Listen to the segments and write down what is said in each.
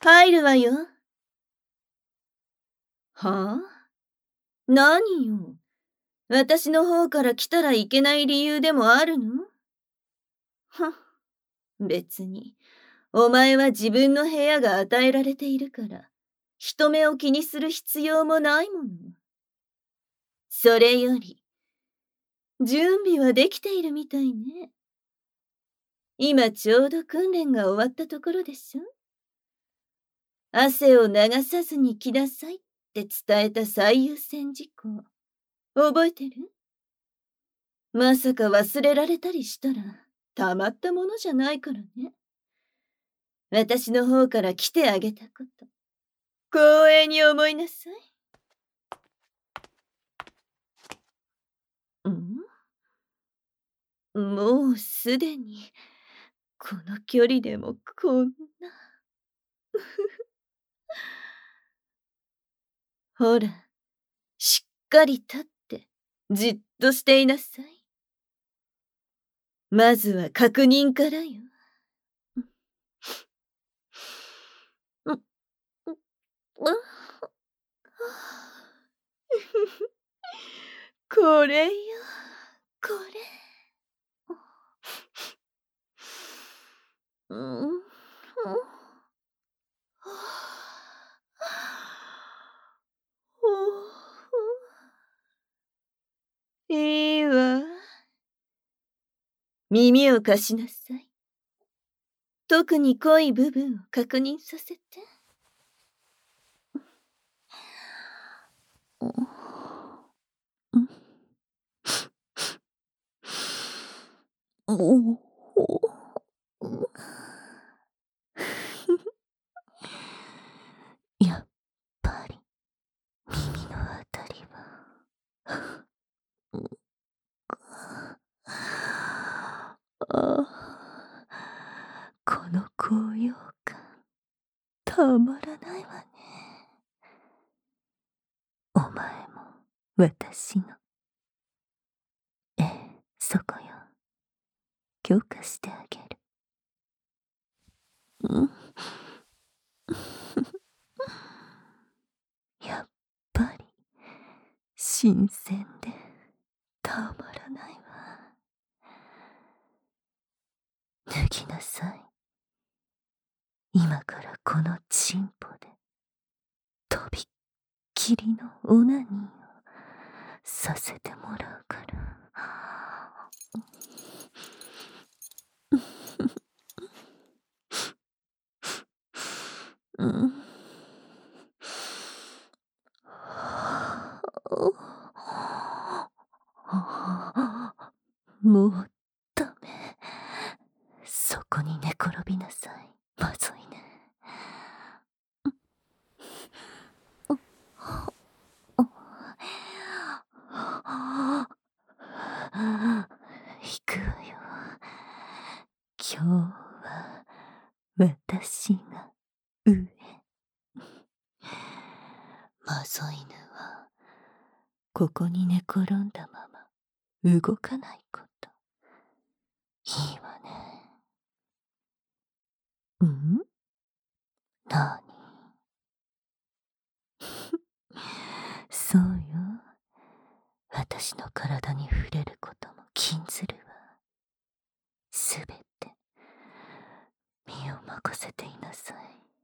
入るわよ。はあ？何よ。私の方から来たらいけない理由でもあるの？は、別に。お前は自分の部屋が与えられているから、人目を気にする必要もないもの。それより、準備はできているみたいね。今ちょうど訓練が終わったところでしょ？汗を流さずに来なさいって伝えた最優先事項。覚えてる？まさか忘れられたりしたら、たまったものじゃないからね。私の方から来てあげたこと、光栄に思いなさい。もうすでに、この距離でもこんな。ほら、しっかり立って、じっとしていなさい。まずは確認からよ。う、う、これよ、これ。うん、いいわ。耳を貸しなさい。特に濃い部分を確認させて。やっぱり耳のあたりは。この高揚感、たまらないわね。お前も私の。ええ、そこよ。許可してあげる。やっぱり新鮮でたまらないわ。脱ぎなさい。今からこのチンポでとびっきりのオナニーをさせてもらうから。もうダメ。そこに寝転びなさい。まずいね。行くわよ。今日は私が上。マゾ犬はここに寝転んだまま動かないこと。いいわね。なに？そうよ。私の体に触れることも禁ずるわ。すべて身を任せていなさい。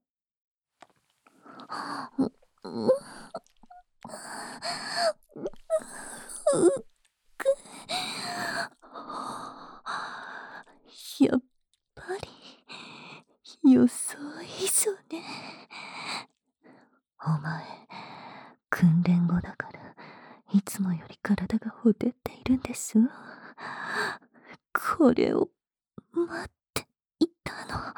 やっぱり予想以上ね。お前、訓練後だからいつもより体がほてっているんでしょ。これを待っていたの。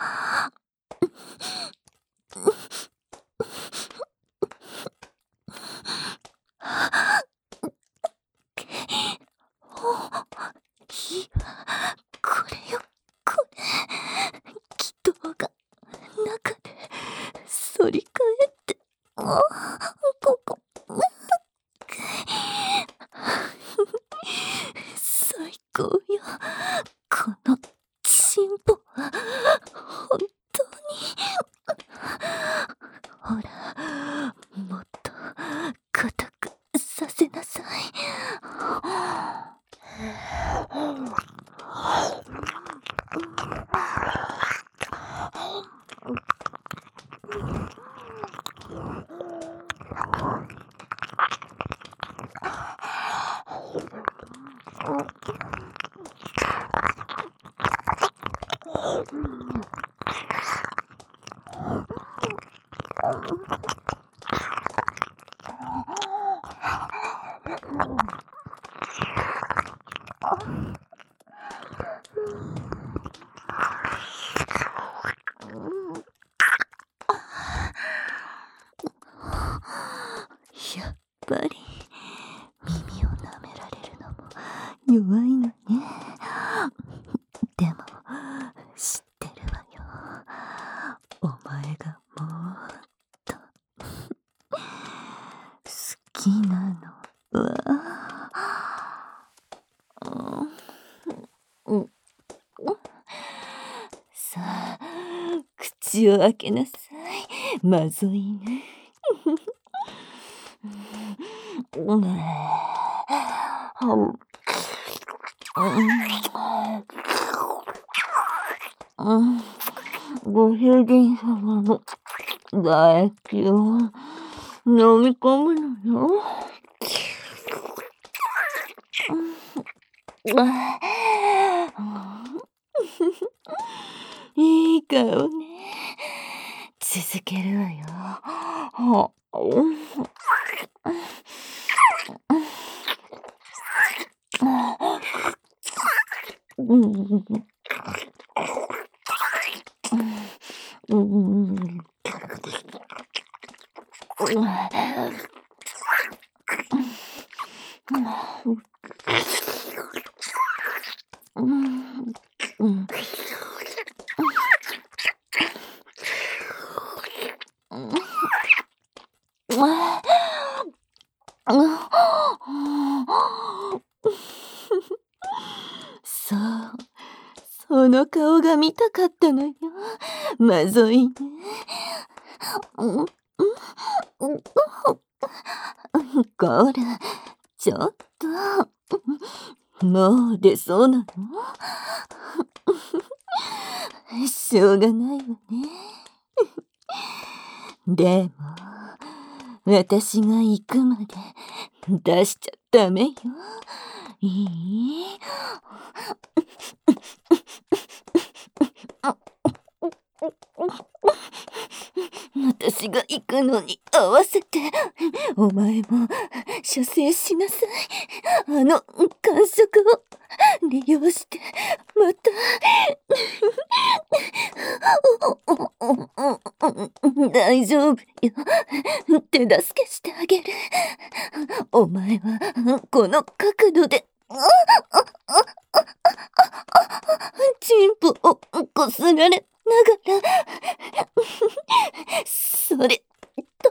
いいわ、これよ、これ。気道が中で反り返って、ここ。最高よ。このチンポは本当に。 やっぱり耳を舐められるのも弱いのね。でも知ってるわよ。お前がもっと好きなのは。うんさあ、口を開けなさい。まずいね。ご主人様の唾液を飲み込むのよ。いい顔ね。続けるわよ。そう、その顔が見たかったのよ。まずいね。こら、ちょっと。もう出そうなの？しょうがないわね。でも、私が行くまで出しちゃダメよ。いい？私が行くのに合わせて、お前も射精しなさい。あの感触を利用して、また。大丈夫よ。手助けしてあげる。お前はこの角度でチンポをこすられながら、それと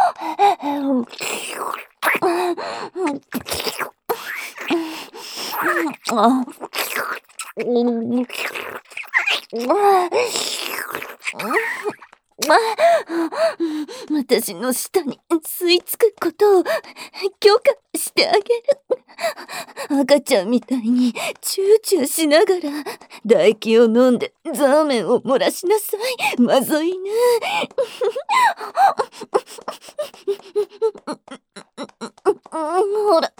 私の舌に吸い付くことを許可してあげる。赤ちゃんみたいにチューチューしながら唾液を飲んでザーメンを漏らしなさい。まずいね。ほら。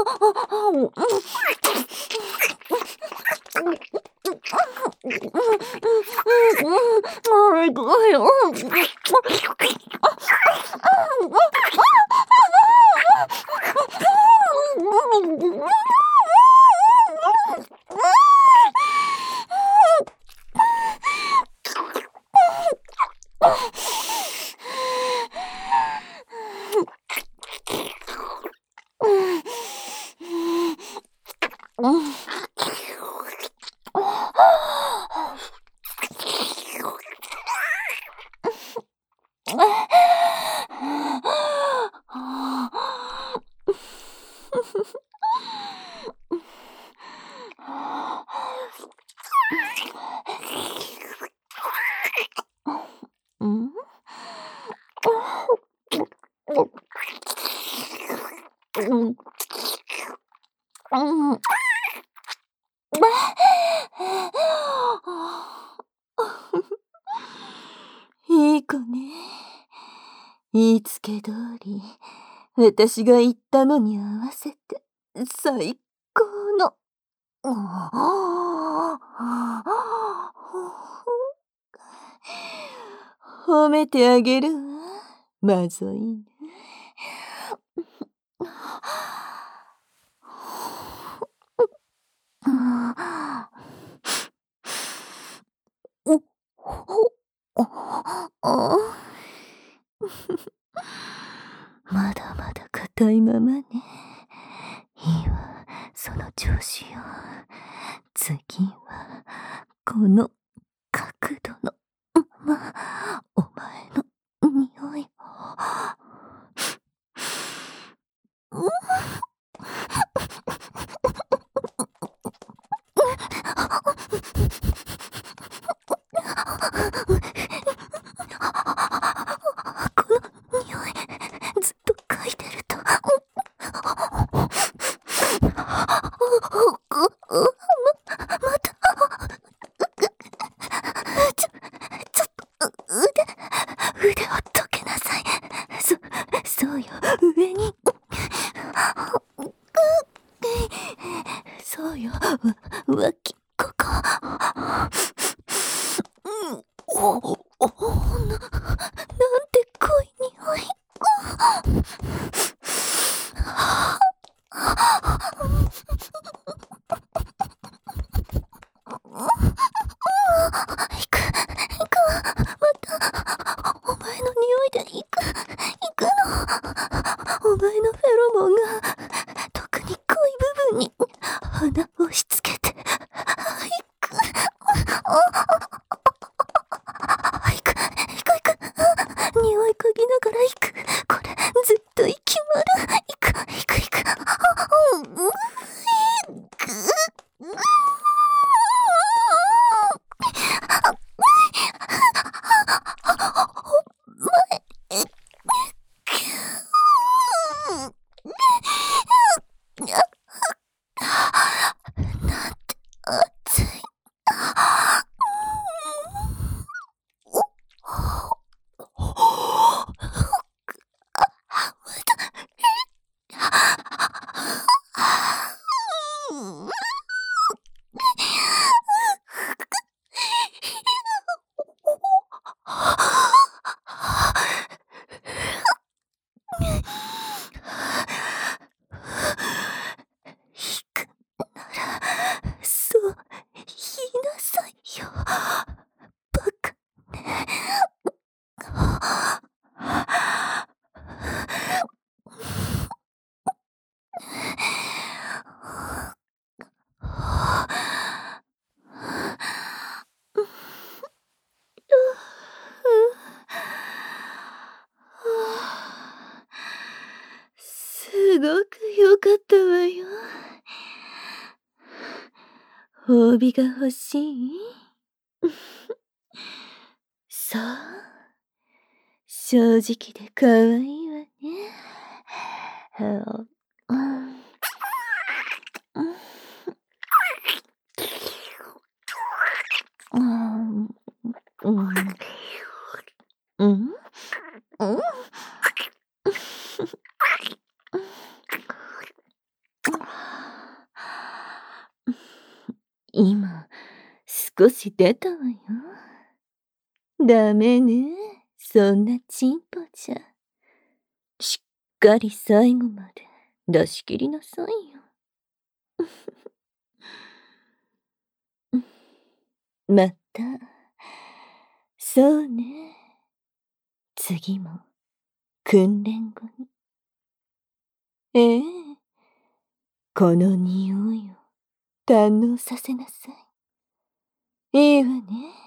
行くよ。いい子ね。言いつけ通り、私が言ったのに合わせて、最高の。 褒めてあげるわ。まずいね。お、ほ、まだまだ硬いままね。いいわ、その調子よ。次は、この角度のお前の匂いを。この匂い、ずっと嗅いでると。また。ちょっと、腕をどけなさい。そうよ、上に。そうよ、脇、ここ。なんて濃い匂い。行くわ。また、お前の匂いで行くの。お前のフェロモンが、特に濃い部分に、鼻を押し付けて、行く。匂い嗅ぎながら行く。これ、絶対決まる。行く。なんて熱い。そう、言いなさいよ。バカね。すごく良かったわよ。褒美が欲しい？そう。正直で可愛いわね。今、少し出たわよ。ダメね。そんなチンポじゃ。しっかり最後まで出し切りなさいよ。また。そうね。次も訓練後に。ええ。この匂いを堪能させなさい。いいわね。